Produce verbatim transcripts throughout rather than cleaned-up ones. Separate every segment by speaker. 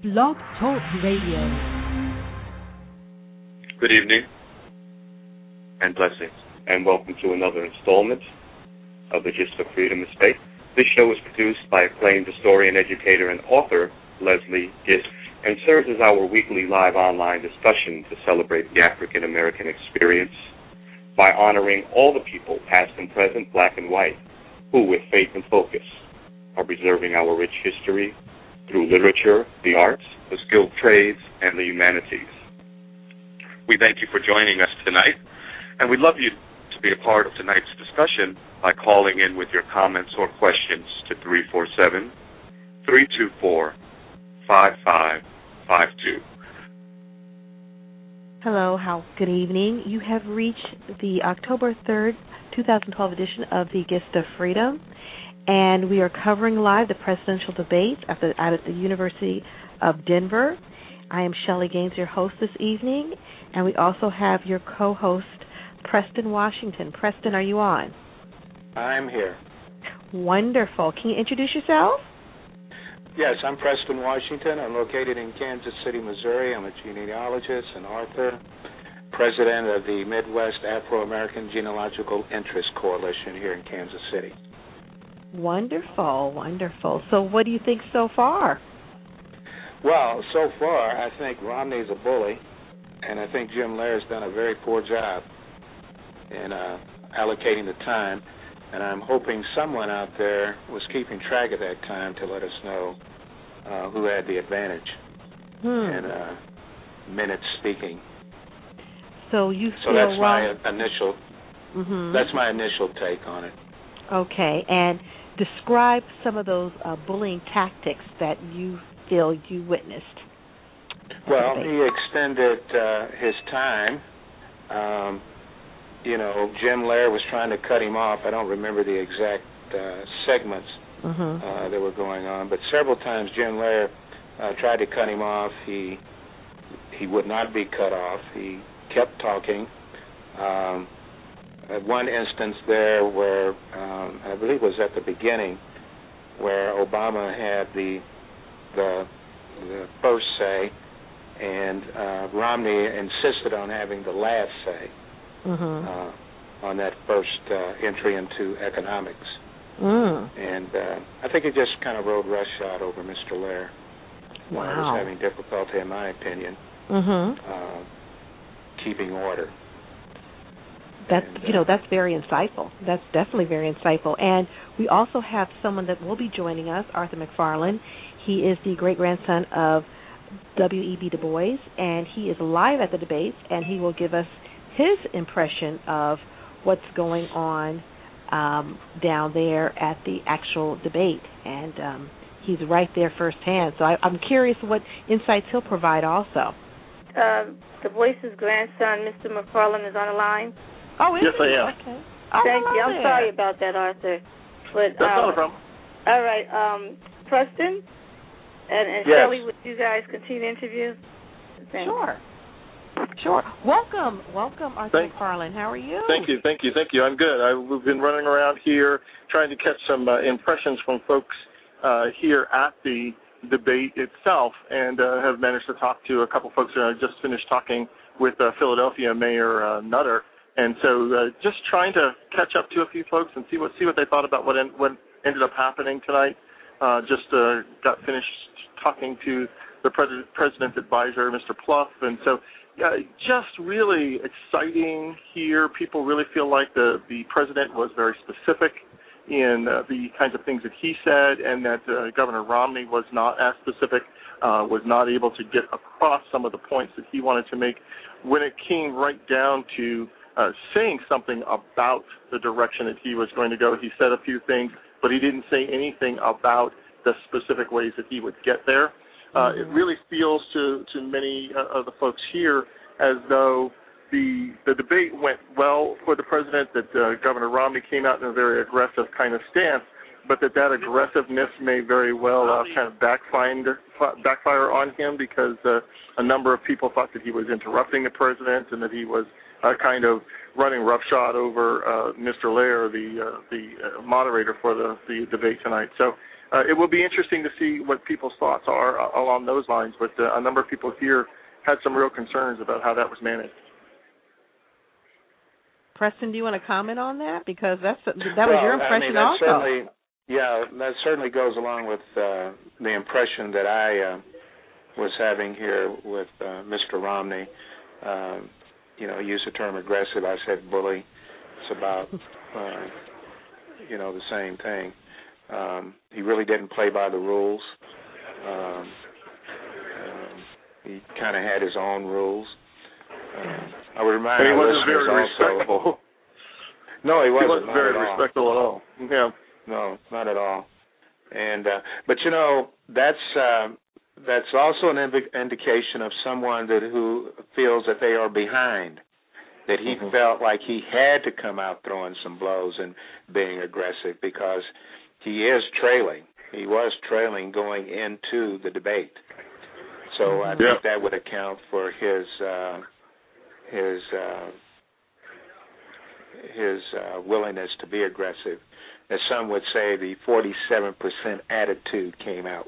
Speaker 1: Blog Talk Radio.
Speaker 2: Good evening and blessings, and welcome to another installment of the Gist of Freedom Estate. This show is produced by acclaimed historian, educator, and author Leslie Gist, and serves as our weekly live online discussion to celebrate the African American experience by honoring all the people, past and present, black and white, who, with faith and focus, are preserving our rich history through literature, the arts, the skilled trades, and the humanities. We thank you for joining us tonight, and we'd love you to be a part of tonight's discussion by calling in with your comments or questions to three four seven, three two four, five five five two.
Speaker 3: Hello, how good evening. You have reached the October third, twenty twelve edition of the Gist of Freedom, and we are covering live the presidential debates at the, out at the University of Denver. I am Shelley Gaines, your host this evening, and we also have your co-host, Preston Washington. Preston, are you on?
Speaker 4: I'm here.
Speaker 3: Wonderful. Can you introduce yourself?
Speaker 4: Yes, I'm Preston Washington. I'm located in Kansas City, Missouri. I'm a genealogist and author, president of the Midwest Afro-American Genealogical Interest Coalition here in Kansas City.
Speaker 3: Wonderful, wonderful. So what do you think so far?
Speaker 4: Well, so far, I think Romney's a bully, and I think Jim Lehr's done a very poor job in uh, allocating the time, and I'm hoping someone out there was keeping track of that time to let us know uh, who had the advantage
Speaker 3: hmm.
Speaker 4: in uh, minutes speaking.
Speaker 3: So you
Speaker 4: so
Speaker 3: feel
Speaker 4: that's
Speaker 3: wrong.
Speaker 4: my initial.
Speaker 3: Mm-hmm.
Speaker 4: That's my initial take on it.
Speaker 3: Okay, and describe some of those uh, bullying tactics that you feel you witnessed.
Speaker 4: Well, he extended uh, his time. Um, you know, Jim Lehrer was trying to cut him off. I don't remember the exact uh, segments
Speaker 3: mm-hmm.
Speaker 4: uh, that were going on, but several times Jim Lehrer uh, tried to cut him off. He he would not be cut off. He kept talking. Um, At one instance there where, um, I believe it was at the beginning, where Obama had the the, the first say, and uh, Romney insisted on having the last say
Speaker 3: mm-hmm.
Speaker 4: uh, on that first uh, entry into economics.
Speaker 3: Mm.
Speaker 4: And uh, I think he just kind of rode roughshod over Mister Lehr.
Speaker 3: Wow.
Speaker 4: Uh, was having difficulty, in my opinion,
Speaker 3: mm-hmm.
Speaker 4: uh, keeping order.
Speaker 3: That's,
Speaker 4: and, uh,
Speaker 3: you know, that's very insightful. That's definitely very insightful. And we also have someone that will be joining us, Arthur McFarlane. He is the great-grandson of W E B Du Bois, and he is live at the debates, and he will give us his impression of what's going on um, down there at the actual debate. And um, he's right there firsthand. So I, I'm curious what insights he'll provide also.
Speaker 5: Uh, Du Bois' grandson, Mister McFarlane, is on the line.
Speaker 3: Oh, is
Speaker 6: yes,
Speaker 3: he?
Speaker 6: I am.
Speaker 3: Okay. Oh,
Speaker 5: Thank you. I'm
Speaker 3: there.
Speaker 5: sorry about that, Arthur. But,
Speaker 6: That's
Speaker 5: um,
Speaker 6: not a problem.
Speaker 5: All right. Um, Preston and, and
Speaker 6: Yes.
Speaker 5: Shelley, would you guys continue the interview? Thanks.
Speaker 3: Sure. Sure. Welcome. Welcome, Arthur
Speaker 6: Thank-
Speaker 3: McFarlane. How are you?
Speaker 6: Thank you, thank you, thank you. I'm good. I've been running around here trying to catch some uh, impressions from folks uh, here at the debate itself, and uh, have managed to talk to a couple folks. I just finished talking with uh, Philadelphia Mayor uh, Nutter. And so uh, just trying to catch up to a few folks and see what see what they thought about what, en- what ended up happening tonight. Uh, just uh, got finished talking to the pres- president's advisor, Mister Pluff. And so uh, just really exciting here. People really feel like the, the president was very specific in uh, the kinds of things that he said, and that uh, Governor Romney was not as specific, uh, was not able to get across some of the points that he wanted to make when it came right down to Uh, saying something about the direction that he was going to go. He said a few things, but he didn't say anything about the specific ways that he would get there. Uh, mm-hmm. It really feels to, to many uh, of the folks here as though the the debate went well for the president, that uh, Governor Romney came out in a very aggressive kind of stance, but that that aggressiveness may very well uh, kind of backfire, backfire on him, because uh, a number of people thought that he was interrupting the president and that he was Uh, kind of running roughshod over uh, Mister Lehr, the uh, the uh, moderator for the, the debate tonight. So uh, it will be interesting to see what people's thoughts are uh, along those lines. But uh, a number of people here had some real concerns about how that was managed.
Speaker 3: Preston, do you want to comment on that? Because that's that was
Speaker 4: well,
Speaker 3: your impression
Speaker 4: I mean, that
Speaker 3: also.
Speaker 4: Certainly, yeah, that certainly goes along with uh, the impression that I uh, was having here with uh, Mister Romney. Uh, you know, he used the term aggressive. I said bully. It's about, uh, you know, the same thing. Um, he really didn't play by the rules. Um, um, he kind of had his own rules. Uh, I would remind
Speaker 6: and he
Speaker 4: our
Speaker 6: wasn't
Speaker 4: listeners
Speaker 6: very
Speaker 4: also.
Speaker 6: Respectable.
Speaker 4: No, he wasn't.
Speaker 6: He wasn't very
Speaker 4: at
Speaker 6: respectable at all. Yeah.
Speaker 4: No, not at all. And uh, but you know that's uh, that's also an indi- indication of someone that who feels that they are behind. That he mm-hmm. felt like he had to come out throwing some blows and being aggressive because he is trailing. He was trailing going into the debate. So I think
Speaker 6: yeah.
Speaker 4: that would account for his uh, his uh, his uh, willingness to be aggressive. As some would say, the forty-seven percent attitude came out.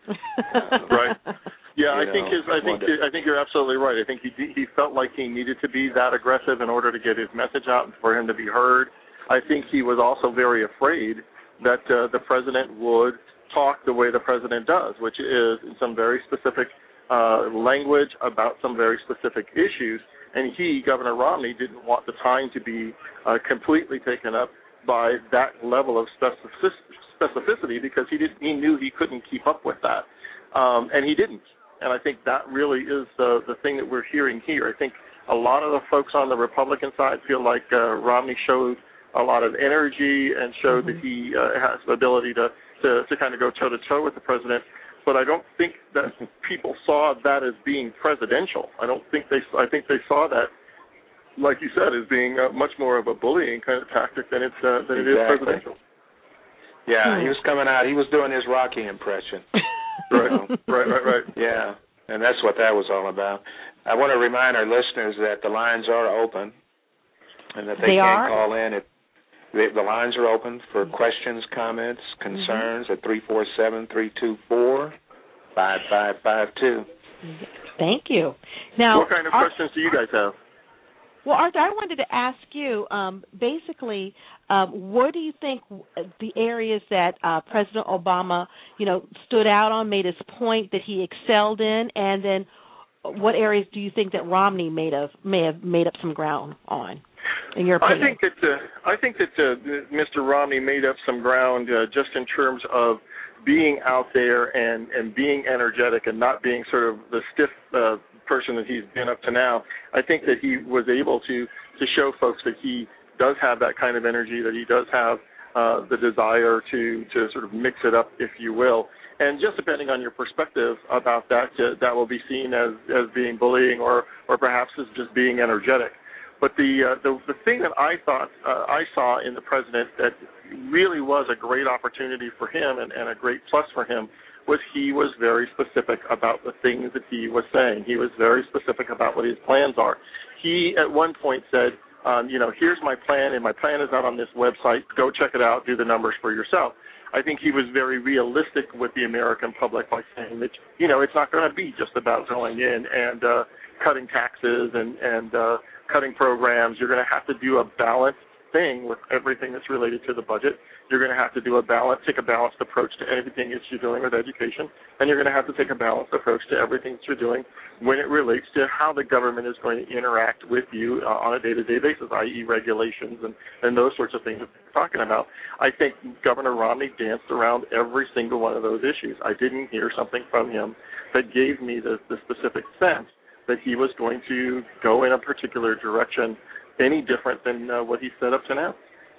Speaker 6: Uh, right. Yeah, I
Speaker 4: know,
Speaker 6: think his. I think. I think you're absolutely right. I think he he felt like he needed to be that aggressive in order to get his message out and for him to be heard. I think he was also very afraid that uh, the president would talk the way the president does, which is in some very specific uh, language about some very specific issues. And he, Governor Romney, didn't want the time to be uh, completely taken up by that level of specificity because he didn't. He knew he couldn't keep up with that, um, and he didn't. And I think that really is the the thing that we're hearing here. I think a lot of the folks on the Republican side feel like uh, Romney showed a lot of energy and showed mm-hmm. that he uh, has the ability to, to, to kind of go toe-to-toe with the president. But I don't think that people saw that as being presidential. I don't think they. I think they saw that, like you said, as being uh, much more of a bullying kind of tactic than it's uh, than
Speaker 4: exactly.
Speaker 6: it is presidential.
Speaker 4: Yeah,
Speaker 3: hmm.
Speaker 4: he was coming out. He was doing his Rocky impression.
Speaker 6: right, you know? right, right, right.
Speaker 4: Yeah, and that's what that was all about. I want to remind our listeners that the lines are open, and that they,
Speaker 3: they
Speaker 4: can
Speaker 3: are?
Speaker 4: call in. It, the, the lines are open for questions, comments, concerns mm-hmm. at three four seven, three two four, five five five two.
Speaker 3: Thank you. Now,
Speaker 6: what kind of
Speaker 3: our,
Speaker 6: questions do you guys have?
Speaker 3: Well, Arthur, I wanted to ask you, um, basically, um, what do you think the areas that uh, President Obama, you know, stood out on, made his point that he excelled in, and then what areas do you think that Romney made of, may have made up some ground on, in your opinion?
Speaker 6: I think that uh, I think that uh, Mister Romney made up some ground uh, just in terms of being out there and, and being energetic and not being sort of the stiff uh, person that he's been up to now. I think that he was able to, to show folks that he does have that kind of energy, that he does have uh, the desire to, to sort of mix it up, if you will. And just depending on your perspective about that, uh, that will be seen as, as being bullying or, or perhaps as just being energetic. But the, uh, the the thing that I thought uh, I saw in the president that really was a great opportunity for him and, and a great plus for him was he was very specific about the things that he was saying. He was very specific about what his plans are. He at one point said, um, you know, here's my plan, and my plan is out on this website. Go check it out. Do the numbers for yourself. I think he was very realistic with the American public by saying that, you know, it's not going to be just about going in and uh, cutting taxes and, and uh, cutting programs. You're going to have to do a balanced thing with everything that's related to the budget. You're going to have to do a balance, take a balanced approach to everything that you're doing with education, and you're going to have to take a balanced approach to everything that you're doing when it relates to how the government is going to interact with you uh, on a day-to-day basis, that is regulations and, and those sorts of things that we're talking about. I think Governor Romney danced around every single one of those issues. I didn't hear something from him that gave me the, the specific sense that he was going to go in a particular direction any different than uh, what he set up to now.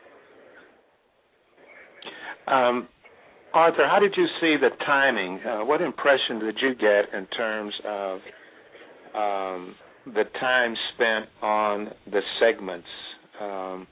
Speaker 4: Um, Arthur, how did you see the timing? Uh, what impression did you get in terms of um, the time spent on the segments? Um,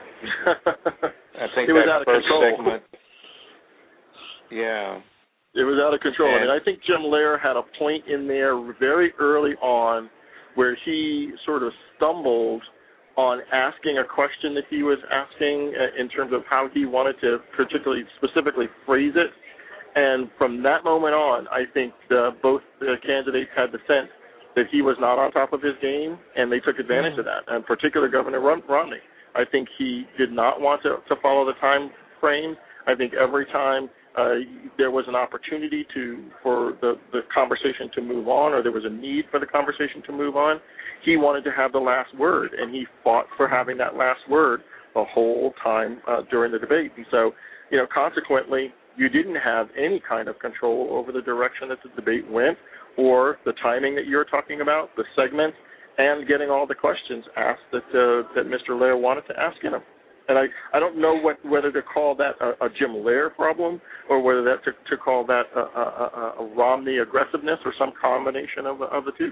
Speaker 4: I think
Speaker 6: it was
Speaker 4: that
Speaker 6: out of
Speaker 4: first
Speaker 6: control.
Speaker 4: segment. Yeah.
Speaker 6: It was out of control. And I think Jim Lehrer had a point in there very early on where he sort of stumbled on asking a question that he was asking in terms of how he wanted to particularly specifically phrase it. And from that moment on, I think uh, both uh, candidates had the sense that he was not on top of his game, and they took advantage mm-hmm. of that, and particularly Governor Romney. I think he did not want to, to follow the time frame. I think every time uh, there was an opportunity to for the, the conversation to move on, or there was a need for the conversation to move on, he wanted to have the last word, and he fought for having that last word the whole time uh, during the debate. And so, you know, consequently, you didn't have any kind of control over the direction that the debate went, or the timing that you're talking about, the segment, and getting all the questions asked that uh, that Mister Lehr wanted to ask him. And I, I don't know what, whether to call that a, a Jim Lehr problem, or whether that to, to call that a, a, a Romney aggressiveness, or some combination of, of the two.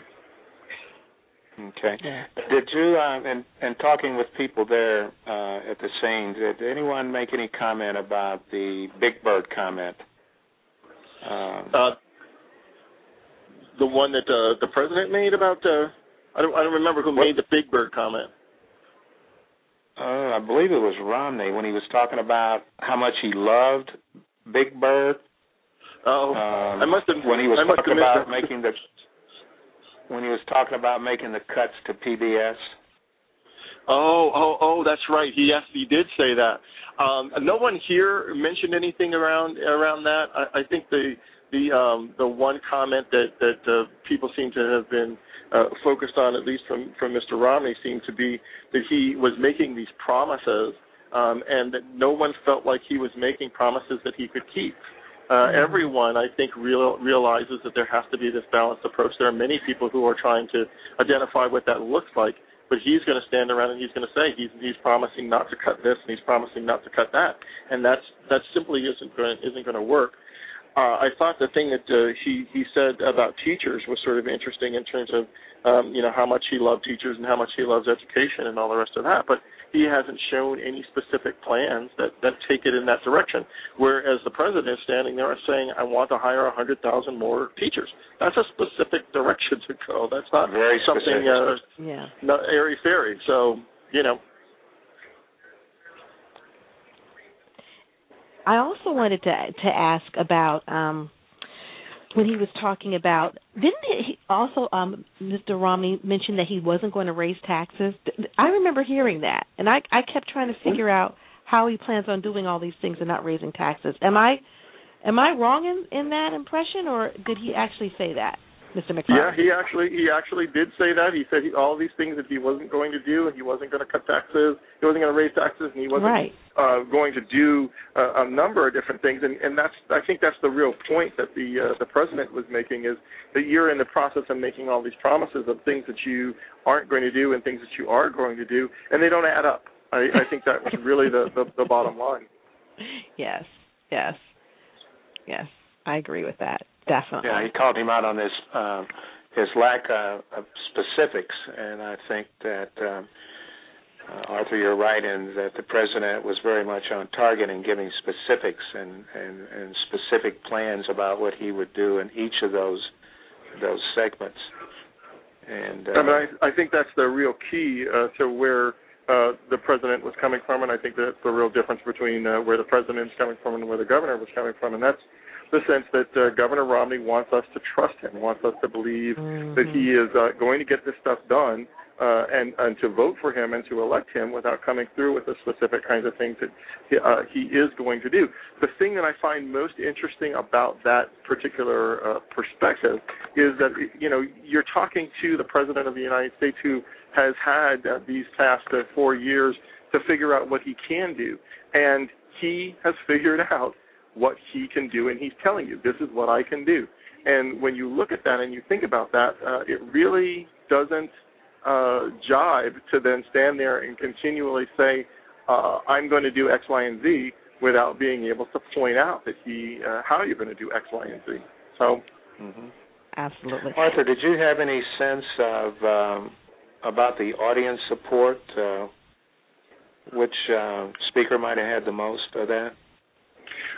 Speaker 4: Okay. Did you, uh, in, in talking with people there uh, at the scene, did anyone make any comment about the Big Bird comment? Um,
Speaker 6: uh, the one that uh, the president made about, uh, I don't I don't remember who what? made the Big Bird comment.
Speaker 4: Uh, I believe it was Romney when he was talking about how much he loved Big Bird.
Speaker 6: Oh,
Speaker 4: um,
Speaker 6: I must have.
Speaker 4: When he was
Speaker 6: I must
Speaker 4: talking
Speaker 6: have
Speaker 4: about
Speaker 6: that.
Speaker 4: making the when he was talking about making the cuts to P B S.
Speaker 6: Oh, oh, oh, that's right. He yes, he did say that. Um, no one here mentioned anything around around that. I, I think the the um, the one comment that that uh, people seem to have been uh, focused on, at least from, from Mister Romney, seemed to be that he was making these promises, um, and that no one felt like he was making promises that he could keep. Uh, mm-hmm. Everyone, I think, real, realizes that there has to be this balanced approach. There are many people who are trying to identify what that looks like, but he's going to stand around and he's going to say he's he's promising not to cut this and he's promising not to cut that, and that's that simply isn't going isn't going to work. Uh, I thought the thing that uh, he he said about teachers was sort of interesting in terms of um, you know how much he loved teachers and how much he loves education and all the rest of that, but he hasn't shown any specific plans that, that take it in that direction. Whereas the president is standing there saying, I want to hire one hundred thousand more teachers. That's a specific direction to go. That's not
Speaker 4: Very
Speaker 6: something uh,
Speaker 3: yeah.
Speaker 6: not airy-fairy. So, you know.
Speaker 3: I also wanted to to ask about um, when he was talking about, didn't he also, um, Mister Romney mention that he wasn't going to raise taxes? I remember hearing that, and I, I kept trying to figure out how he plans on doing all these things and not raising taxes. Am I am I wrong in, in that impression, or did he actually say that, Mister McFarland?
Speaker 6: Yeah, he actually he actually did say that. He said he, all these things that he wasn't going to do, and he wasn't going to cut taxes, he wasn't going to raise taxes, and he wasn't
Speaker 3: right.
Speaker 6: uh, going to do uh, a number of different things. And, and that's I think that's the real point that the uh, the president was making, is that you're in the process of making all these promises of things that you aren't going to do and things that you are going to do, and they don't add up. I, I think that was really the, the, the bottom line.
Speaker 3: Yes, yes, yes. I agree with that. Definitely.
Speaker 4: Yeah, he called him out on his um, his lack uh, of specifics, and I think that um, uh, Arthur, you're right in that the president was very much on target in giving specifics and, and, and specific plans about what he would do in each of those those segments. And uh,
Speaker 6: I, mean, I, I think that's the real key uh, to where uh, the president was coming from, and I think that's the real difference between uh, where the president's coming from and where the governor was coming from, and that's the sense that uh, Governor Romney wants us to trust him, wants us to believe mm-hmm. that he is uh, going to get this stuff done uh, and, and to vote for him and to elect him without coming through with the specific kinds of things that he, uh, he is going to do. The thing that I find most interesting about that particular uh, perspective is that, you know, you're talking to the President of the United States who has had uh, these past uh, four years to figure out what he can do, and he has figured out what he can do, and he's telling you, this is what I can do. And when you look at that and you think about that, uh, it really doesn't uh, jibe to then stand there and continually say, uh, I'm going to do X, Y, and Z, without being able to point out that he, uh, how you're going to do X, Y, and Z. So,
Speaker 4: mm-hmm.
Speaker 3: Absolutely.
Speaker 4: Arthur, did you have any sense of um, about the audience support? Uh, which uh, speaker might have had the most of that?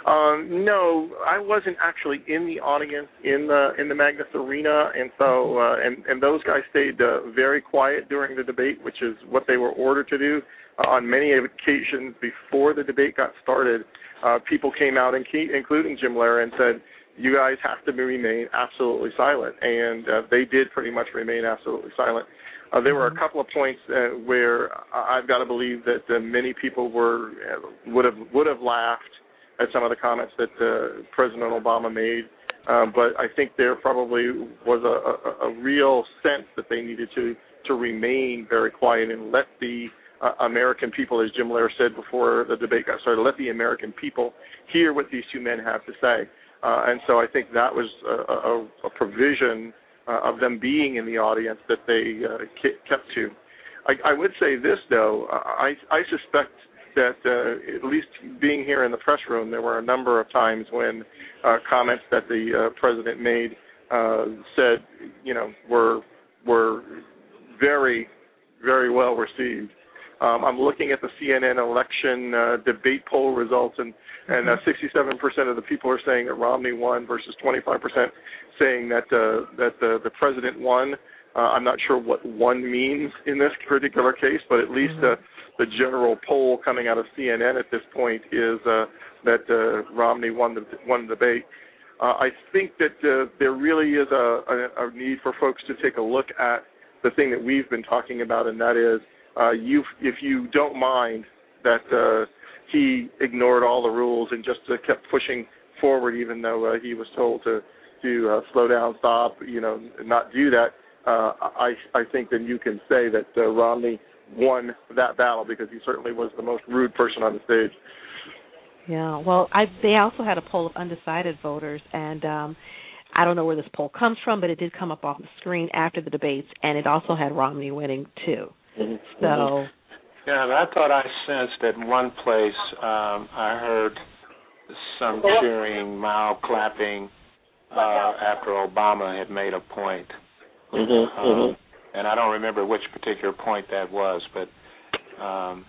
Speaker 6: Um, no, I wasn't actually in the audience in the in the Magnus Arena, and so uh, and and those guys stayed uh, very quiet during the debate, which is what they were ordered to do. Uh, on many occasions before the debate got started, uh, people came out, and key, including Jim Lehrer, and said, "You guys have to remain absolutely silent," and uh, they did pretty much remain absolutely silent. Uh, there were a couple of points uh, where I've got to believe that uh, many people were uh, would have would have laughed at some of the comments that uh, President Obama made, uh, but I think there probably was a, a, a real sense that they needed to to remain very quiet and let the uh, American people, as Jim Lehrer said before the debate got started, let the American people hear what these two men have to say. Uh, and so I think that was a, a, a provision uh, of them being in the audience that they uh, kept to. I, I would say this, though. I, I suspect that uh, at least being here in the press room, there were a number of times when uh, comments that the uh, president made uh, said, you know, were were very, very well received. Um, I'm looking at the C N N election uh, debate poll results, and, and uh, sixty-seven percent of the people are saying that Romney won versus twenty-five percent saying that uh, that uh, the president won. Uh, I'm not sure what one means in this particular case, but at least uh, the general poll coming out of C N N at this point is uh, that uh, Romney won the won the debate. Uh, I think that uh, there really is a, a, a need for folks to take a look at the thing that we've been talking about, and that is uh, you, if you don't mind that uh, he ignored all the rules and just uh, kept pushing forward, even though uh, he was told to to uh, slow down, stop, you know, not do that. Uh, I I think then you can say that uh, Romney won that battle because he certainly was the most rude person on the stage.
Speaker 3: Yeah, well, I, they also had a poll of undecided voters, and um, I don't know where this poll comes from, but it did come up off the screen after the debates, and it also had Romney winning, too. Mm-hmm. So,
Speaker 4: yeah, and I thought I sensed at one place um, I heard some cheering, mild clapping uh, after Obama had made a point. Mm-hmm, um, mm-hmm. And I don't remember which particular point that was, but um,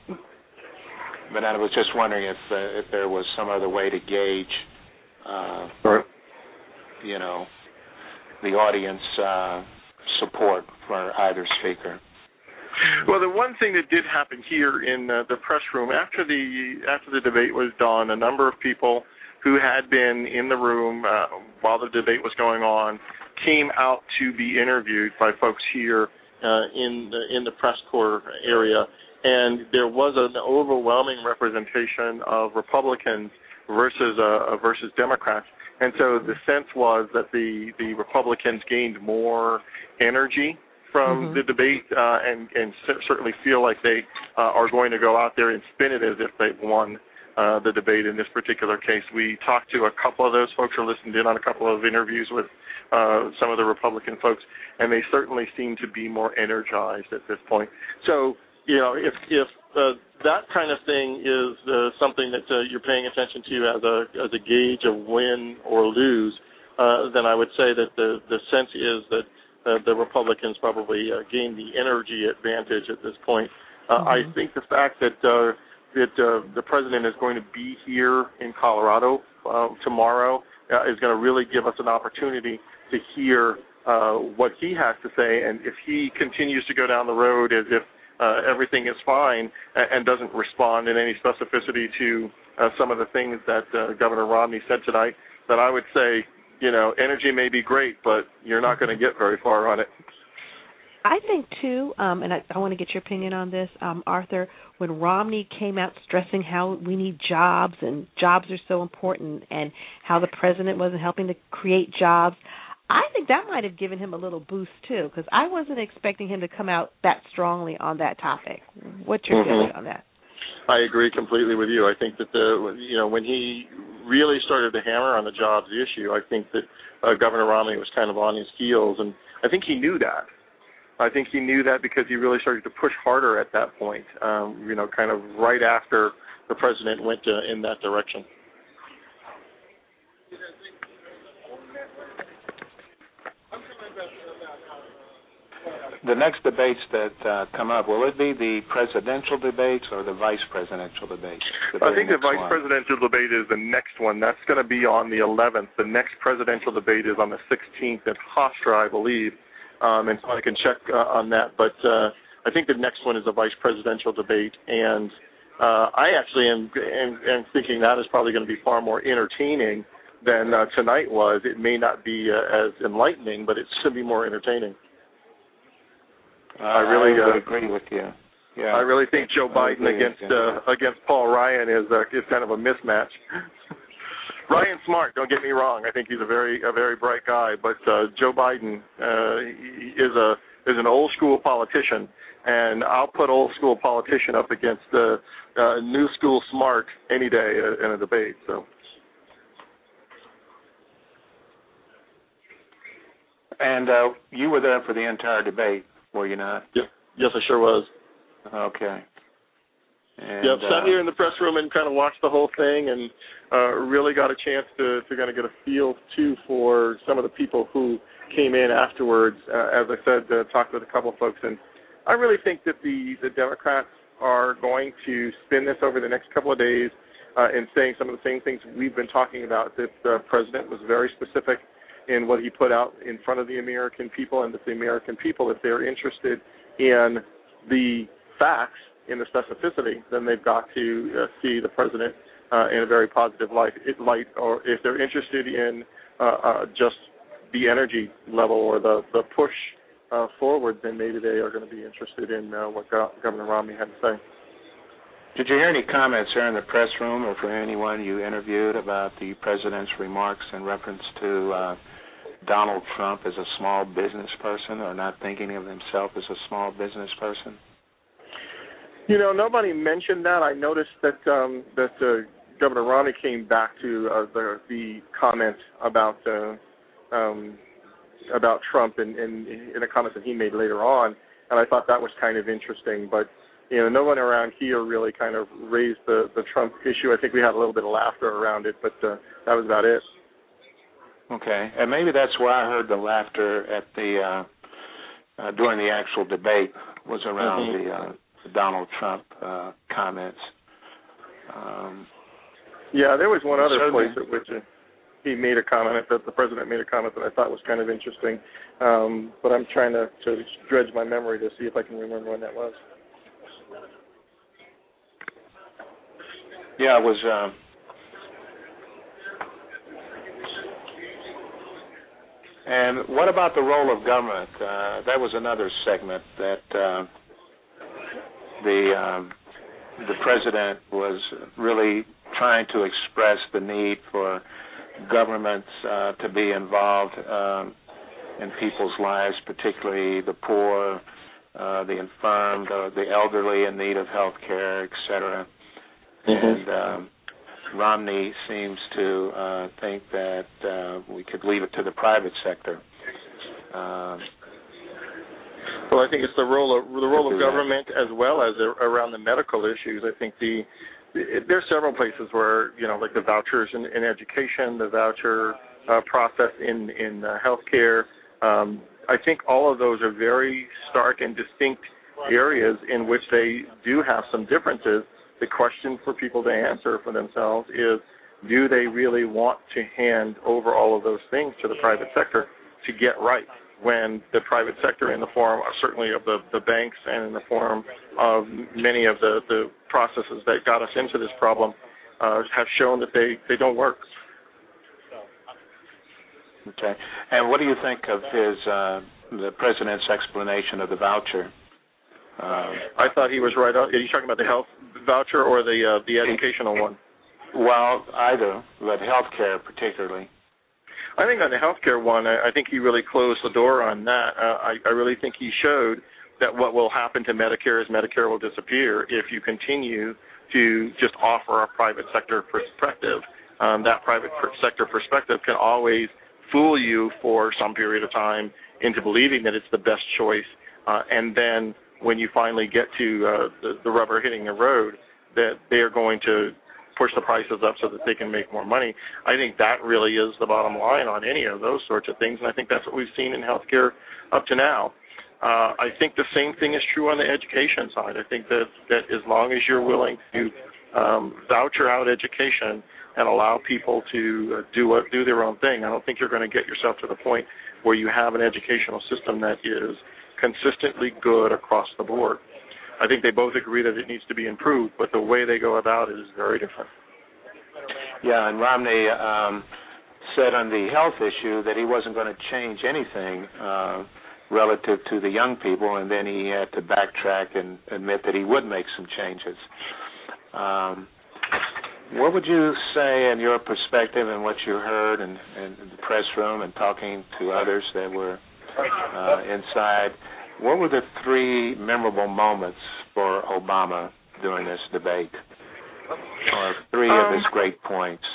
Speaker 4: but I was just wondering if uh, if there was some other way to gauge, uh,
Speaker 6: right.
Speaker 4: you know, the audience uh, support for either speaker.
Speaker 6: Well, the one thing that did happen here in uh, the press room after the after the debate was done, a number of people who had been in the room uh, while the debate was going on came out to be interviewed by folks here uh, in the in the press corps area, and there was an overwhelming representation of Republicans versus uh, versus Democrats, and so the sense was that the the Republicans gained more energy from mm-hmm. the debate uh, and and certainly feel like they uh, are going to go out there and spin it as if they've won uh, the debate in this particular case. We talked to a couple of those folks, or listened in on a couple of interviews with Uh, some of the Republican folks, and they certainly seem to be more energized at this point. So, you know, if if uh, that kind of thing is uh, something that uh, you're paying attention to as a as a gauge of win or lose, uh, then I would say that the the sense is that uh, the Republicans probably uh, gained the energy advantage at this point. Uh, mm-hmm. I think the fact that uh, that uh, the president is going to be here in Colorado uh, tomorrow uh, is going to really give us an opportunity to hear uh, what he has to say, and if he continues to go down the road as if uh, everything is fine and, and doesn't respond in any specificity to uh, some of the things that uh, Governor Romney said tonight, then I would say, you know, energy may be great, but you're not going to get very far on it.
Speaker 3: I think, too, um, and I, I want to get your opinion on this, um, Arthur, when Romney came out stressing how we need jobs and jobs are so important and how the president wasn't helping to create jobs, I think that might have given him a little boost, too, because I wasn't expecting him to come out that strongly on that topic. What's your mm-hmm. feeling on that?
Speaker 6: I agree completely with you. I think that, the you know, when he really started to hammer on the jobs issue, I think that uh, Governor Romney was kind of on his heels, and I think he knew that. I think he knew that because he really started to push harder at that point, um, you know, kind of right after the president went uh, in that direction.
Speaker 4: The next debates that uh, come up, will it be the presidential debates or the vice presidential debates? The
Speaker 6: I think the vice
Speaker 4: one?
Speaker 6: presidential debate is the next one. That's going to be on the eleventh. The next presidential debate is on the sixteenth at Hofstra, I believe, um, and so I can check uh, on that. But uh, I think the next one is the vice presidential debate, and uh, I actually am, am, am thinking that is probably going to be far more entertaining than uh, tonight was. It may not be uh, as enlightening, but it should be more entertaining.
Speaker 4: Uh, I really I uh, agree with you. Yeah,
Speaker 6: I really think Joe Biden against uh, against Paul Ryan is uh, is kind of a mismatch. Ryan's smart. Don't get me wrong. I think he's a very a very bright guy. But uh, Joe Biden uh, is a is an old school politician, and I'll put old school politician up against uh, uh, new school smart any day in a debate. So.
Speaker 4: And uh, you were there for the entire debate. Were you not?
Speaker 6: Yep. Yes, I sure was.
Speaker 4: Okay. And,
Speaker 6: yep, sat
Speaker 4: uh,
Speaker 6: here in the press room and kind of watched the whole thing, and uh, really got a chance to, to kind of get a feel, too, for some of the people who came in afterwards. Uh, as I said, uh, talked with a couple of folks, and I really think that the, the Democrats are going to spin this over the next couple of days uh, in saying some of the same things we've been talking about, that the president was very specific in what he put out in front of the American people, and that the American people, if they're interested in the facts, in the specificity, then they've got to uh, see the president uh, in a very positive light, light. Or if they're interested in uh, uh, just the energy level or the, the push uh, forward, then maybe they are going to be interested in uh, what Go- Governor Romney had to say.
Speaker 4: Did you hear any comments there in the press room or from anyone you interviewed about the president's remarks in reference to uh, Donald Trump as a small business person, or not thinking of himself as a small business person?
Speaker 6: You know, nobody mentioned that. I noticed that um, that uh, Governor Romney came back to uh, the the comment about uh, um, about Trump in, in in a comment that he made later on, and I thought that was kind of interesting. But you know, no one around here really kind of raised the, the Trump issue. I think we had a little bit of laughter around it, but uh, that was about it.
Speaker 4: Okay, and maybe that's where I heard the laughter at the uh, uh, during the actual debate was around mm-hmm. the uh, Donald Trump uh, comments. Um,
Speaker 6: yeah, there was one other certainly. place at which uh, he made a comment, that the president made a comment that I thought was kind of interesting, um, but I'm trying to, to dredge my memory to see if I can remember when that was.
Speaker 4: Yeah, it was. Uh, and what about the role of government? Uh, that was another segment that uh, the um, the president was really trying to express the need for governments uh, to be involved um, in people's lives, particularly the poor, uh, the infirmed, uh, the elderly in need of health care, et cetera. Mm-hmm. And um, Romney seems to uh, think that uh, we could leave it to the private sector. Uh,
Speaker 6: well, I think it's the role of the role of government as well as around the medical issues. I think the there are several places where, you know, like the vouchers in, in education, the voucher uh, process in in uh, healthcare. Um, I think all of those are very stark and distinct areas in which they do have some differences. The question for people to answer for themselves is, do they really want to hand over all of those things to the private sector to get right, when the private sector, in the form of, certainly of the, the banks and in the form of many of the, the processes that got us into this problem, uh, have shown that they, they don't work.
Speaker 4: Okay. And what do you think of his uh, the president's explanation of the voucher? Uh,
Speaker 6: I thought he was right. Are you talking about the health voucher or the uh, the educational one?
Speaker 4: Well, either, but health care particularly.
Speaker 6: I think on the health care one, I, I think he really closed the door on that. Uh, I, I really think he showed that what will happen to Medicare is Medicare will disappear if you continue to just offer a private sector perspective. Um, that private sector perspective can always fool you for some period of time into believing that it's the best choice, uh, and then when you finally get to uh, the, the rubber hitting the road, that they are going to push the prices up so that they can make more money. I think that really is the bottom line on any of those sorts of things, and I think that's what we've seen in healthcare up to now. Uh, I think the same thing is true on the education side. I think that, that as long as you're willing to um, voucher out education and allow people to uh, do what, do their own thing, I don't think you're going to get yourself to the point where you have an educational system that is consistently good across the board. I think they both agree that it needs to be improved, but the way they go about it is very different.
Speaker 4: Yeah, and Romney um, said on the health issue that he wasn't going to change anything uh, relative to the young people, and then he had to backtrack and admit that he would make some changes. Um, what would you say, in your perspective and what you heard in, in the press room and talking to others that were uh, inside, what were the three memorable moments for Obama during this debate, or three um, of his great points?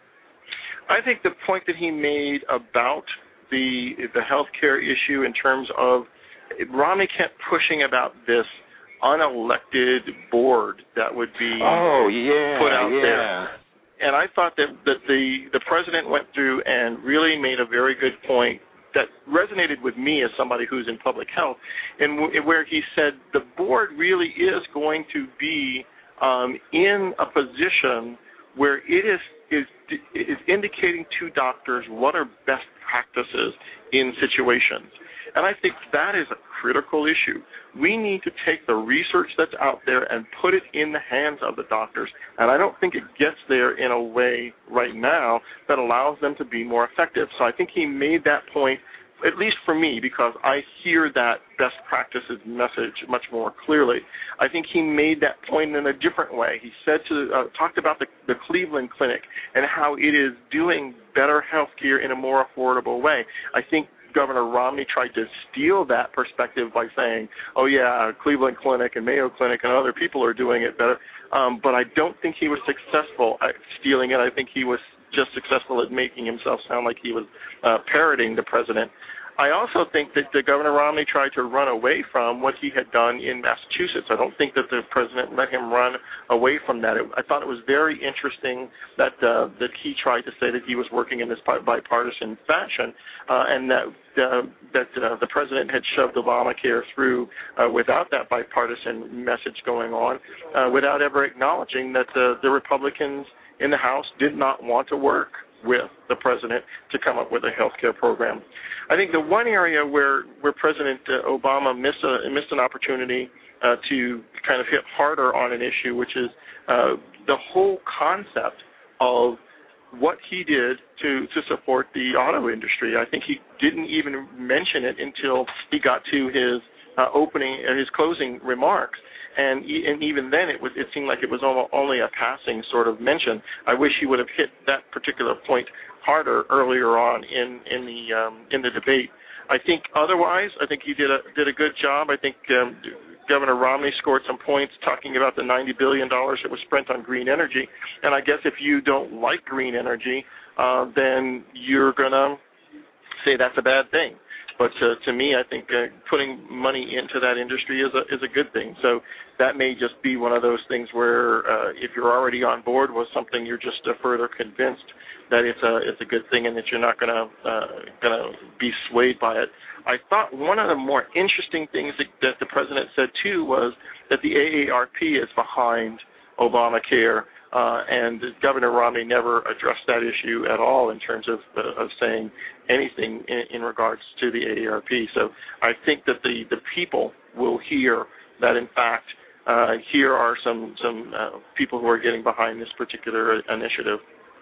Speaker 6: I think the point that he made about the the health care issue in terms of Romney kept pushing about this unelected board that would be
Speaker 4: oh, yeah,
Speaker 6: put out
Speaker 4: yeah.
Speaker 6: there. And I thought that, that the, the president went through and really made a very good point that resonated with me as somebody who's in public health, and w- where he said the board really is going to be um, in a position where it is, is is indicating to doctors what are best practices in situations. And I think that is a critical issue. We need to take the research that's out there and put it in the hands of the doctors. And I don't think it gets there in a way right now that allows them to be more effective. So I think he made that point, at least for me, because I hear that best practices message much more clearly. I think he made that point in a different way. He said to uh, talked about the, the Cleveland Clinic and how it is doing better health care in a more affordable way. I think Governor Romney tried to steal that perspective by saying, oh, yeah, Cleveland Clinic and Mayo Clinic and other people are doing it better. Um, but I don't think he was successful at stealing it. I think he was just successful at making himself sound like he was uh, parroting the president. I also think that the Governor Romney tried to run away from what he had done in Massachusetts. I don't think that the president let him run away from that. It, I thought it was very interesting that uh, that he tried to say that he was working in this bipartisan fashion, uh, and that uh, that uh, the president had shoved Obamacare through uh, without that bipartisan message going on, uh, without ever acknowledging that the, the Republicans in the House did not want to work with the president to come up with a health care program. I think the one area where, where President uh, Obama missed, a, missed an opportunity uh, to kind of hit harder on an issue, which is uh, the whole concept of what he did to, to support the auto industry. I think he didn't even mention it until he got to his uh, opening, uh, his closing remarks. And, e- and even then, it was it seemed like it was only a passing sort of mention. I wish he would have hit that particular point harder earlier on in in the um, in the debate. I think otherwise, I think he did a did a good job. I think um, Governor Romney scored some points talking about the ninety billion dollars that was spent on green energy. And I guess if you don't like green energy, uh, then you're gonna say that's a bad thing. But uh, to me, I think uh, putting money into that industry is a is a good thing. So that may just be one of those things where uh, if you're already on board with something, you're just uh, further convinced that it's a it's a good thing and that you're not gonna uh, gonna be swayed by it. I thought one of the more interesting things that, that the president said too was that the A A R P is behind Obamacare. Uh, and Governor Romney never addressed that issue at all in terms of uh, of saying anything in, in regards to the A A R P. So I think that the, the people will hear that, in fact, uh, here are some, some uh, people who are getting behind this particular initiative.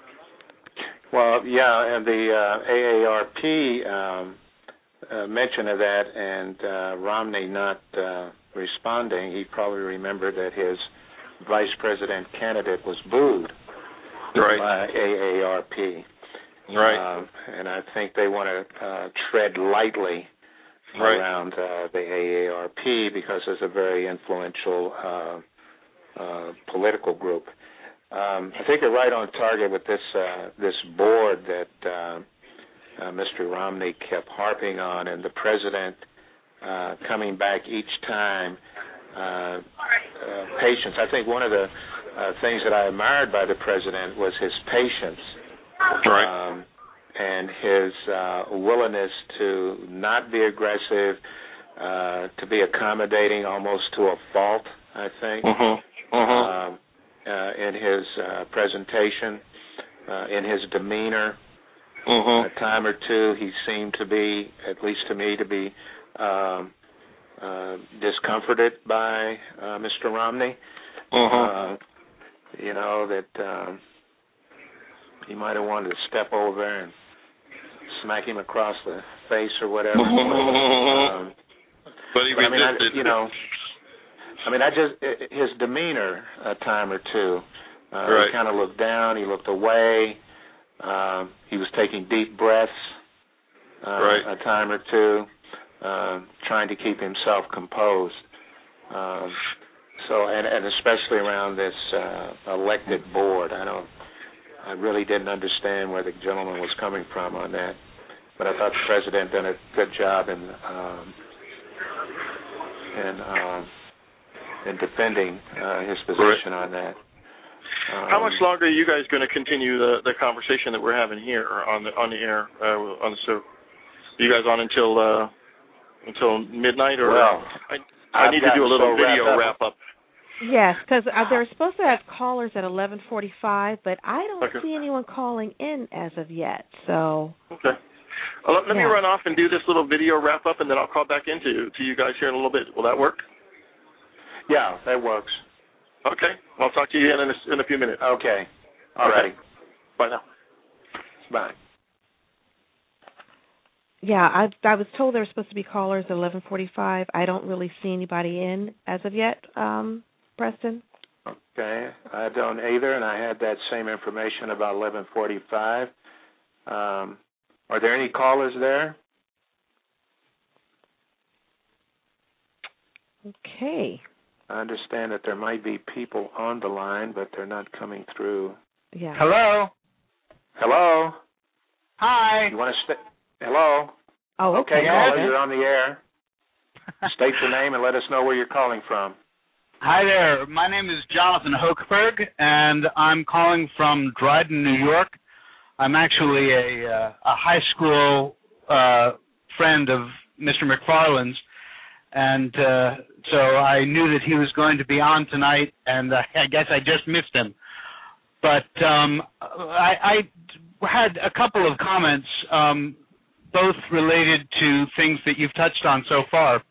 Speaker 4: Well, yeah, and the uh, A A R P um, uh, mention of that and uh, Romney not uh, responding, he probably remembered that his vice president candidate was booed
Speaker 6: right.
Speaker 4: by A A R P.
Speaker 6: Right.
Speaker 4: Um, and I think they want to uh, tread lightly
Speaker 6: right.
Speaker 4: around uh, the A A R P because it's a very influential uh, uh, political group. Um, I think you're right on target with this uh, this board that uh, uh, Mister Romney kept harping on, and the president uh, coming back each time. Uh, uh, patience. I think one of the uh, things that I admired by the president was his patience
Speaker 6: right.
Speaker 4: um, and his uh, willingness to not be aggressive, uh, to be accommodating almost to a fault, I think,
Speaker 6: mm-hmm. Mm-hmm.
Speaker 4: Um, uh, in his uh, presentation, uh, in his demeanor.
Speaker 6: Mm-hmm.
Speaker 4: A time or two, he seemed to be, at least to me, to be um, uh, discomforted by uh, Mister Romney.
Speaker 6: Mm-hmm.
Speaker 4: Uh, you know, that um, he might have wanted to step over and smack him across the face or whatever. um,
Speaker 6: but he
Speaker 4: but, I mean, I,
Speaker 6: resisted.
Speaker 4: you know, I mean, I just, his demeanor a time or two, uh,
Speaker 6: right.
Speaker 4: he kind of looked down, he looked away, um, he was taking deep breaths uh,
Speaker 6: right.
Speaker 4: a time or two, uh, trying to keep himself composed. Um, so, and, and especially around this uh, elected board, I don't, I really didn't understand where the gentleman was coming from on that, but I thought the president done a good job in um, in, um, in defending uh, his position right. on that. Um,
Speaker 6: How much longer are you guys going to continue the, the conversation that we're having here on the on the air? Uh, on the so, are you guys on until uh, until midnight, or
Speaker 4: well,
Speaker 6: I, I need to do a little
Speaker 4: so
Speaker 6: video
Speaker 4: wrap
Speaker 6: wrap up.
Speaker 3: Yes, because uh, they're supposed to have callers at eleven forty-five, but I don't
Speaker 6: okay.
Speaker 3: see anyone calling in as of yet. So
Speaker 6: okay, well, let, let
Speaker 3: yeah.
Speaker 6: me run off and do this little video wrap up, and then I'll call back into to you guys here in a little bit. Will that work?
Speaker 4: Yeah, that works.
Speaker 6: Okay, well, I'll talk to you in a, in a few minutes.
Speaker 4: Okay, all righty.
Speaker 6: Bye now.
Speaker 4: Bye.
Speaker 3: Yeah, I I was told there were supposed to be callers at eleven forty-five. I don't really see anybody in as of yet, um, Preston.
Speaker 4: Okay, I don't either, and I had that same information about eleven forty-five. Um, are there any callers there?
Speaker 3: Okay.
Speaker 4: I understand that there might be people on the line, but they're not coming through.
Speaker 3: Yeah.
Speaker 1: Hello?
Speaker 4: Hello?
Speaker 1: Hi.
Speaker 4: You want to stay? Hello?
Speaker 3: Oh, okay.
Speaker 4: Okay, caller, you're on the air. State your name and let us know where you're calling from.
Speaker 1: Hi there. My name is Jonathan Hochberg, and I'm calling from Dryden, New York. I'm actually a, uh, a high school uh, friend of Mister McFarland's, and uh, so I knew that he was going to be on tonight, and uh, I guess I just missed him. But um, I, I had a couple of comments, um, both related to things that you've touched on so far.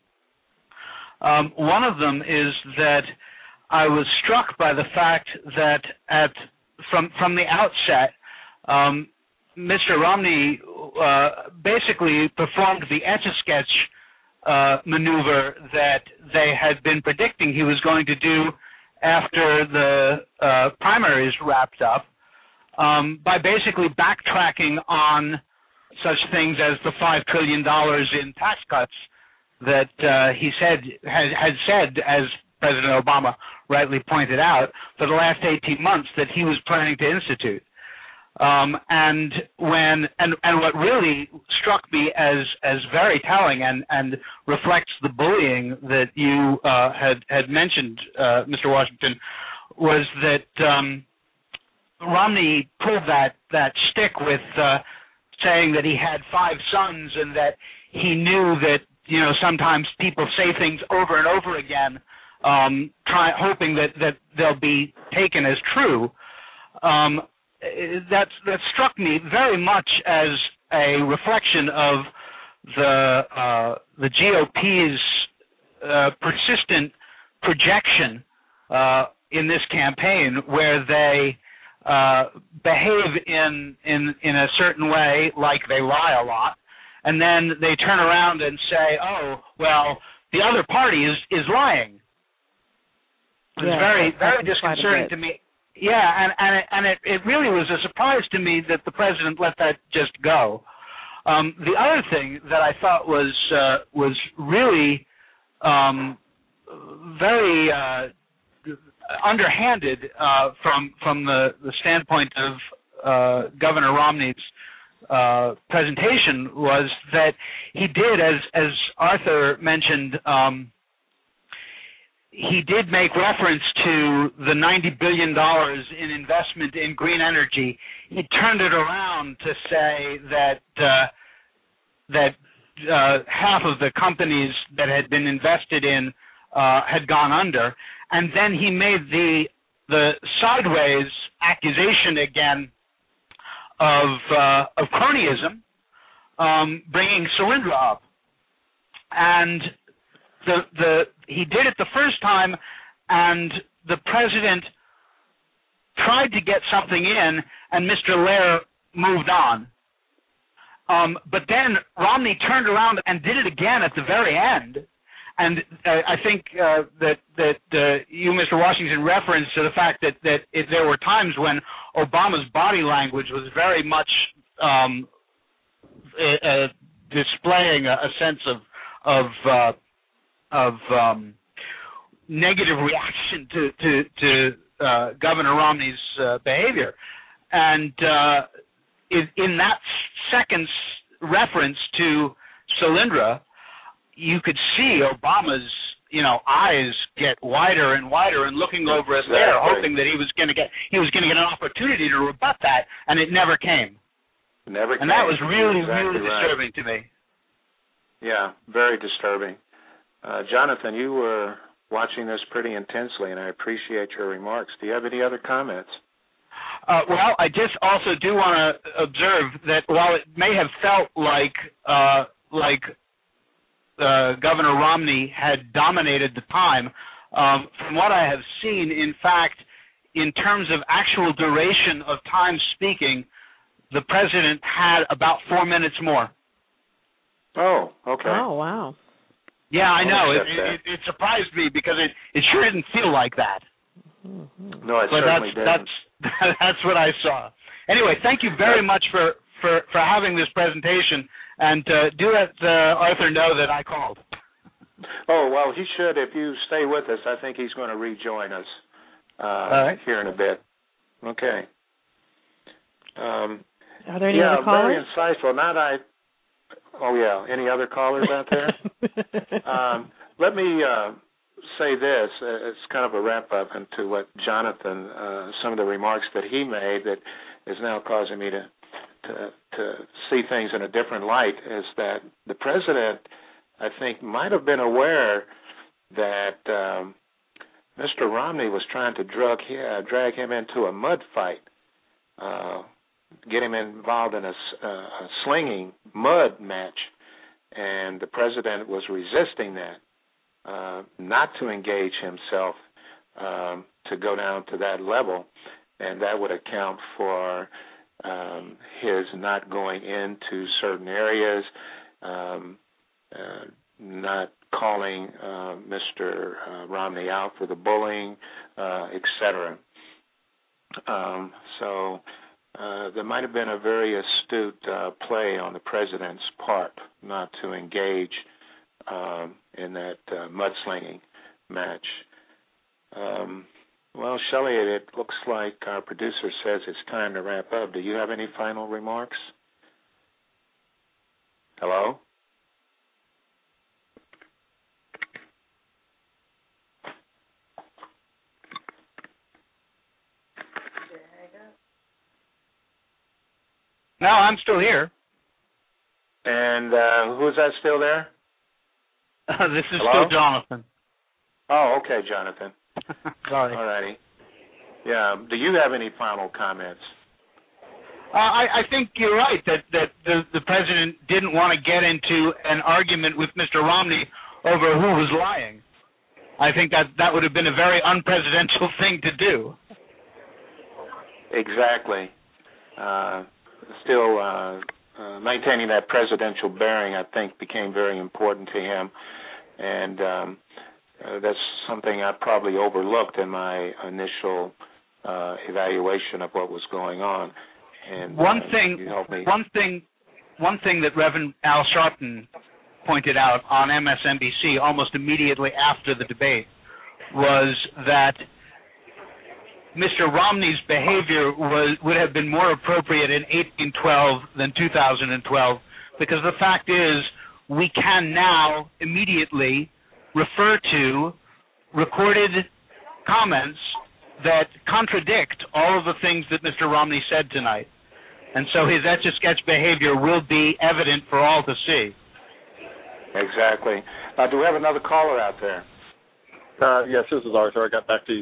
Speaker 1: Um, one of them is that I was struck by the fact that at from from the outset, um, Mister Romney uh, basically performed the Etch-a-Sketch uh, maneuver that they had been predicting he was going to do after the uh, primaries wrapped up, um, by basically backtracking on such things as the five trillion dollars in tax cuts that uh, he said had, had said, as President Obama rightly pointed out, for the last eighteen months that he was planning to institute. Um, and when and, and what really struck me as as very telling and, and reflects the bullying that you uh, had had mentioned, uh, Mister Washington, was that um, Romney pulled that that stick with uh, saying that he had five sons and that he knew that, you know, sometimes people say things over and over again, um, try, hoping that, that they'll be taken as true. Um, that's, that struck me very much as a reflection of the uh, the G O P's uh, persistent projection uh, in this campaign, where they uh, behave in, in in a certain way, like they lie a lot, and then they turn around and say, "Oh, well, the other party is, is lying." It was
Speaker 3: yeah,
Speaker 1: very very disconcerting to me. Yeah, and and it, and it, it really was a surprise to me that the president let that just go. Um, the other thing that I thought was uh, was really um, very uh, underhanded uh, from from the, the standpoint of uh, Governor Romney's uh, presentation was that he did, as as Arthur mentioned, um, he did make reference to the ninety billion dollars in investment in green energy. He turned it around to say that uh, that uh, half of the companies that had been invested in uh, had gone under, and then he made the the sideways accusation again of uh, of cronyism, um, bringing Solyndra up, and the the he did it the first time, and the president tried to get something in, and Mister Lehr moved on. Um, but then Romney turned around and did it again at the very end. And uh, I think uh, that that uh, you, Mister Washington, referenced to the fact that that it, there were times when Obama's body language was very much um, uh, displaying a, a sense of of uh, of um, negative reaction to to, to uh, Governor Romney's uh, behavior, and uh, in, in that second reference to Solyndra, you could see Obama's, you know, eyes get wider and wider, and looking over at Lehr, hoping that he was going to get he was going to get an opportunity to rebut that, and it never came.
Speaker 4: It never
Speaker 1: and
Speaker 4: came.
Speaker 1: that was really,
Speaker 4: exactly
Speaker 1: really
Speaker 4: right.
Speaker 1: disturbing to me.
Speaker 4: Yeah, very disturbing. Uh, Jonathan, you were watching this pretty intensely, and I appreciate your remarks. Do you have any other comments?
Speaker 1: Uh, well, I just also do want to observe that while it may have felt like uh, like uh, Governor Romney had dominated the time, um, from what I have seen, in fact, in terms of actual duration of time speaking, the president had about four minutes more.
Speaker 4: Oh, okay.
Speaker 3: Oh, wow.
Speaker 1: Yeah, I
Speaker 4: I'll
Speaker 1: know. It,
Speaker 4: accept
Speaker 1: it, it surprised me because it, it sure didn't feel like that.
Speaker 3: Mm-hmm.
Speaker 4: No, it
Speaker 1: but
Speaker 4: certainly
Speaker 1: that's,
Speaker 4: didn't.
Speaker 1: That's, that's what I saw. Anyway, thank you very much for, for, for having this presentation, and uh, do let uh, Arthur know that I called.
Speaker 4: Oh, well, he should. If you stay with us, I think he's going to rejoin us uh,
Speaker 1: All right.
Speaker 4: here in a bit. Okay. Um,
Speaker 3: Are there any
Speaker 4: yeah,
Speaker 3: other callers?
Speaker 4: very insightful. Not I. Oh, yeah. Any other callers out there? um, let me uh, say this. Uh, it's kind of a wrap-up into what Jonathan, uh, some of the remarks that he made that is now causing me to, to, to see things in a different light, is that the president, I think, might have been aware that um, Mister Romney was trying to drug, uh, drag him into a mud fight, uh, get him involved in a, uh, a slinging mud match, and the president was resisting that, uh, not to engage himself um, to go down to that level, and that would account for um, his not going into certain areas, um, uh, not calling uh, Mister Uh, Romney out for the bullying, uh, et cetera. Um, so uh, there might have been a very astute uh, play on the president's part not to engage um, in that uh, mudslinging match. Um, well, Shelley, it looks like our producer says it's time to wrap up. Do you have any final remarks? Hello?
Speaker 1: No, I'm still here.
Speaker 4: And uh, who's that still there?
Speaker 1: Uh, this is
Speaker 4: Hello?
Speaker 1: still Jonathan.
Speaker 4: Oh, okay, Jonathan.
Speaker 1: Sorry.
Speaker 4: All righty. Yeah. Do you have any final comments?
Speaker 1: Uh, I, I think you're right that, that the, the president didn't want to get into an argument with Mister Romney over who was lying. I think that that would have been a very unpresidential thing to do.
Speaker 4: Exactly. Uh, still, uh, uh, maintaining that presidential bearing, I think, became very important to him, and um, uh, that's something I probably overlooked in my initial uh, evaluation of what was going on. And
Speaker 1: one
Speaker 4: uh,
Speaker 1: thing,
Speaker 4: you helped me.
Speaker 1: one thing, one thing that Reverend Al Sharpton pointed out on M S N B C almost immediately after the debate was that Mister Romney's behavior was, would have been more appropriate in eighteen twelve than two thousand twelve, because the fact is we can now immediately refer to recorded comments that contradict all of the things that Mister Romney said tonight. And so his Etch-a-Sketch behavior will be evident for all to see.
Speaker 4: Exactly. Uh, do we have another caller out there?
Speaker 6: Uh, yes, this is Arthur. I got back to you.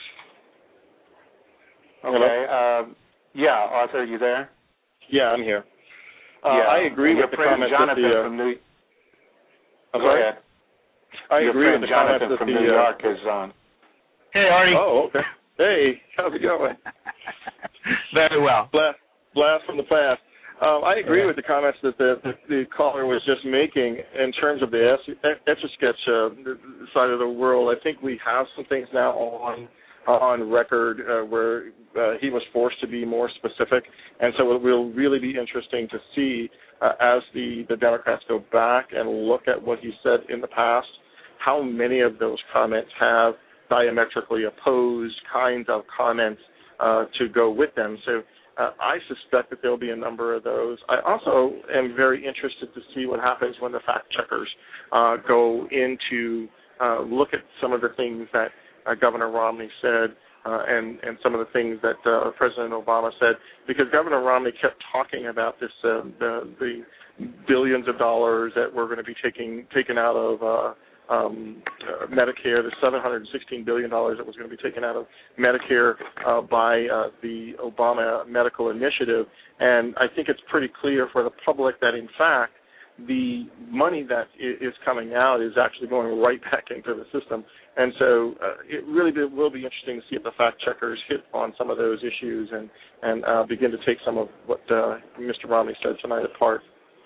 Speaker 4: Okay. Uh, yeah, Arthur, you there?
Speaker 6: Yeah, I'm here. Uh,
Speaker 4: yeah.
Speaker 6: I agree
Speaker 4: and
Speaker 6: with
Speaker 4: your
Speaker 6: the
Speaker 4: friend
Speaker 6: comments
Speaker 4: Jonathan
Speaker 6: that the, uh,
Speaker 4: from New.
Speaker 6: I'm
Speaker 4: Go
Speaker 6: sorry?
Speaker 4: ahead.
Speaker 6: I
Speaker 4: your
Speaker 6: agree
Speaker 4: friend
Speaker 6: with the
Speaker 4: Jonathan
Speaker 6: comments
Speaker 4: from
Speaker 6: that the,
Speaker 4: New
Speaker 6: uh,
Speaker 4: York is on.
Speaker 1: Hey, Artie.
Speaker 6: Oh, okay. Hey, how's it going?
Speaker 1: Very well.
Speaker 6: Blast, blast from the past. Um, I agree
Speaker 1: yeah.
Speaker 6: with the comments that the, the, the caller was just making in terms of the Etch-a-Sketch uh, side of the world. I think we have some things now on uh, on record uh, where uh, he was forced to be more specific, and so it will really be interesting to see uh, as the, the Democrats go back and look at what he said in the past, how many of those comments have diametrically opposed kinds of comments uh, to go with them. So Uh, I suspect that there will be a number of those. I also am very interested to see what happens when the fact checkers uh, go into uh, look at some of the things that uh, Governor Romney said uh, and, and some of the things that uh, President Obama said, because Governor Romney kept talking about this, uh, the, the billions of dollars that were going to be taking taken out of uh, Um, uh, Medicare, the seven hundred sixteen billion dollars that was going to be taken out of Medicare uh, by uh, the Obama Medical Initiative. And I think it's pretty clear for the public that, in fact, the money that is coming out is actually going right back into the system. And so uh, it really be, will be interesting to see if the fact checkers hit on some of those issues and, and uh, begin to take some of what uh, Mister Romney said tonight apart.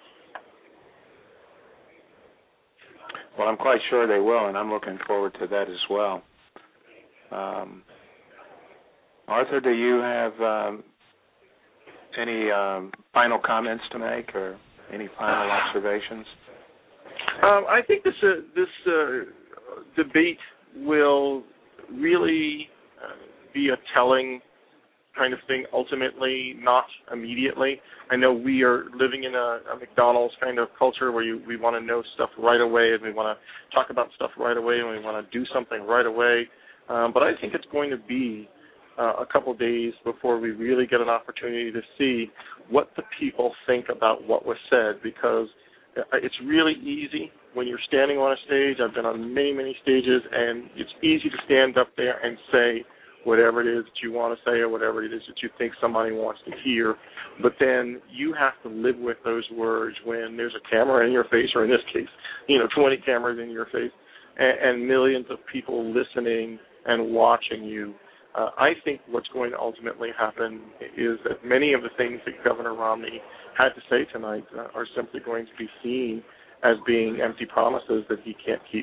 Speaker 4: Well, I'm quite sure they will, and I'm looking forward to that as well. Um, Arthur, do you have um, any um, final comments to make or any final observations?
Speaker 6: Um, I think this uh, this uh, debate will really uh, be a telling kind of thing ultimately, not immediately. I know we are living in a, a McDonald's kind of culture where you, we want to know stuff right away and we want to talk about stuff right away and we want to do something right away. Um, but I think it's going to be uh, a couple days before we really get an opportunity to see what the people think about what was said, because it's really easy when you're standing on a stage. I've been on many, many stages, and it's easy to stand up there and say whatever it is that you want to say or whatever it is that you think somebody wants to hear. But then you have to live with those words when there's a camera in your face, or in this case, you know, twenty cameras in your face, and, and millions of people listening and watching you. Uh, I think what's going to ultimately happen is that many of the things that Governor Romney had to say tonight uh, are simply going to be seen as being empty promises that he can't keep.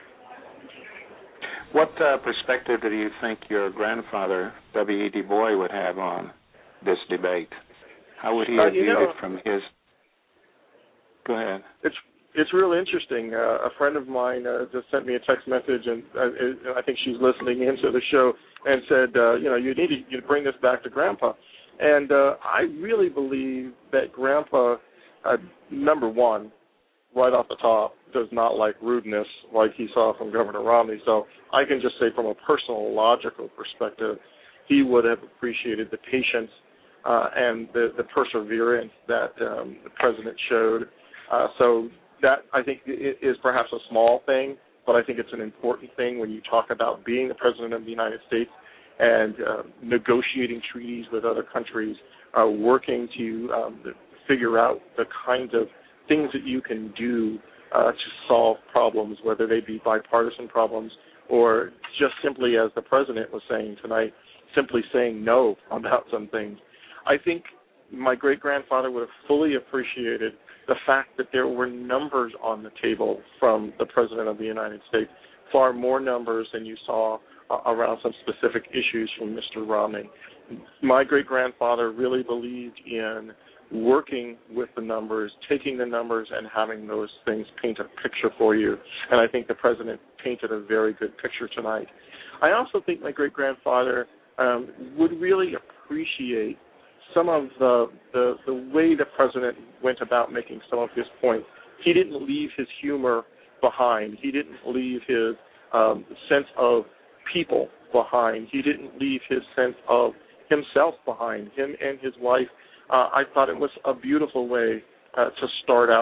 Speaker 4: What uh, perspective do you think your grandfather, W E Du Bois, would have on this debate? How would he
Speaker 6: uh,
Speaker 4: have viewed
Speaker 6: know,
Speaker 4: it from his... Go ahead.
Speaker 6: It's it's real interesting. Uh, a friend of mine uh, just sent me a text message, and uh, I think she's listening into the show, and said, uh, you know, you need to you bring this back to Grandpa. And uh, I really believe that Grandpa, uh, number one, right off the top, does not like rudeness like he saw from Governor Romney. So I can just say from a personal, logical perspective, he would have appreciated the patience uh, and the, the perseverance that um, the president showed. Uh, so that, I think, is perhaps a small thing, but I think it's an important thing when you talk about being the president of the United States and uh, negotiating treaties with other countries, uh, working to um, figure out the kinds of things that you can do uh, to solve problems, whether they be bipartisan problems or just simply, as the president was saying tonight, simply saying no about some things. I think my great-grandfather would have fully appreciated the fact that there were numbers on the table from the President of the United States, far more numbers than you saw uh, around some specific issues from Mister Romney. My great-grandfather really believed in working with the numbers, taking the numbers and having those things paint a picture for you. And I think the president painted a very good picture tonight. I also think my great-grandfather um, would really appreciate some of the, the the way the president went about making some of his points. He didn't leave his humor behind. He didn't leave his um, sense of people behind. He didn't leave his sense of himself behind, him and his wife. Uh, I thought it was a beautiful way uh, to start out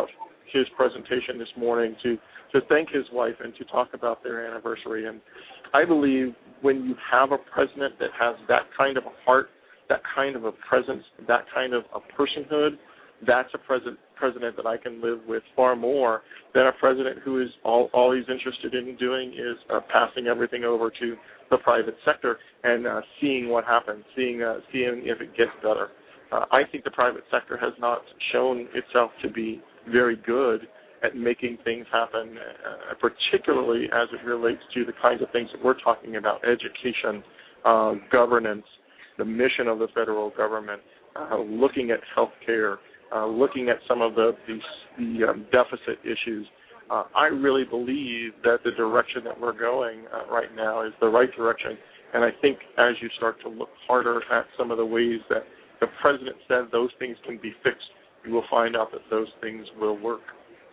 Speaker 6: his presentation this morning to, to thank his wife and to talk about their anniversary. And I believe when you have a president that has that kind of a heart, that kind of a presence, that kind of a personhood, that's a president president that I can live with far more than a president who is all, all he's interested in doing is uh, passing everything over to the private sector and uh, seeing what happens, seeing uh, seeing if it gets better. Uh, I think the private sector has not shown itself to be very good at making things happen, uh, particularly as it relates to the kinds of things that we're talking about: education, uh, governance, the mission of the federal government, uh, looking at health care, uh, looking at some of the, the, the um, deficit issues. Uh, I really believe that the direction that we're going uh, right now is the right direction. And I think as you start to look harder at some of the ways that the president said those things can be fixed, you will find out that those things will work.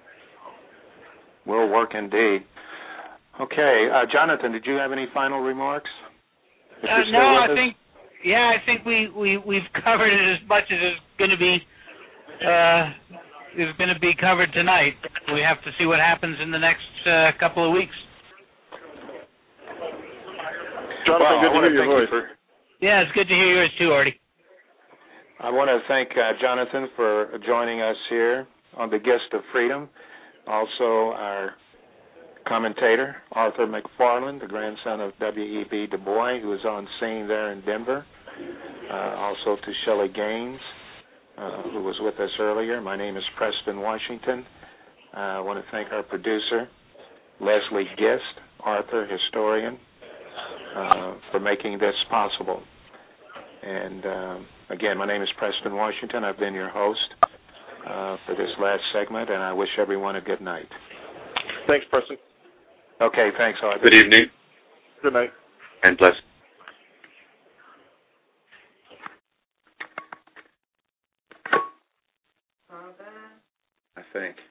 Speaker 4: Will work indeed. Okay. Uh, Jonathan, did you have any final remarks?
Speaker 1: Uh, no, I us? think, yeah, I think we, we, we've covered it as much as is going to be uh, is going to be covered tonight. We have to see what happens in the next uh, couple of weeks.
Speaker 6: Jonathan,
Speaker 4: well,
Speaker 6: good to hear your voice.
Speaker 4: You for,
Speaker 1: yeah, it's good to hear yours too, Artie.
Speaker 4: I want to thank uh, Jonathan for joining us here on The Gist of Freedom. Also, our commentator, Arthur McFarland, the grandson of W E B Du Bois, who was on scene there in Denver. Uh, also to Shelley Gaines, uh, who was with us earlier. My name is Preston Washington. Uh, I want to thank our producer, Leslie Gist, Arthur, historian, uh, for making this possible. And uh, again, my name is Preston Washington. I've been your host uh, for this last segment, and I wish everyone a good night.
Speaker 6: Thanks, Preston.
Speaker 4: Okay, thanks, Arthur.
Speaker 2: Good evening.
Speaker 6: Good night.
Speaker 2: And bless. I think.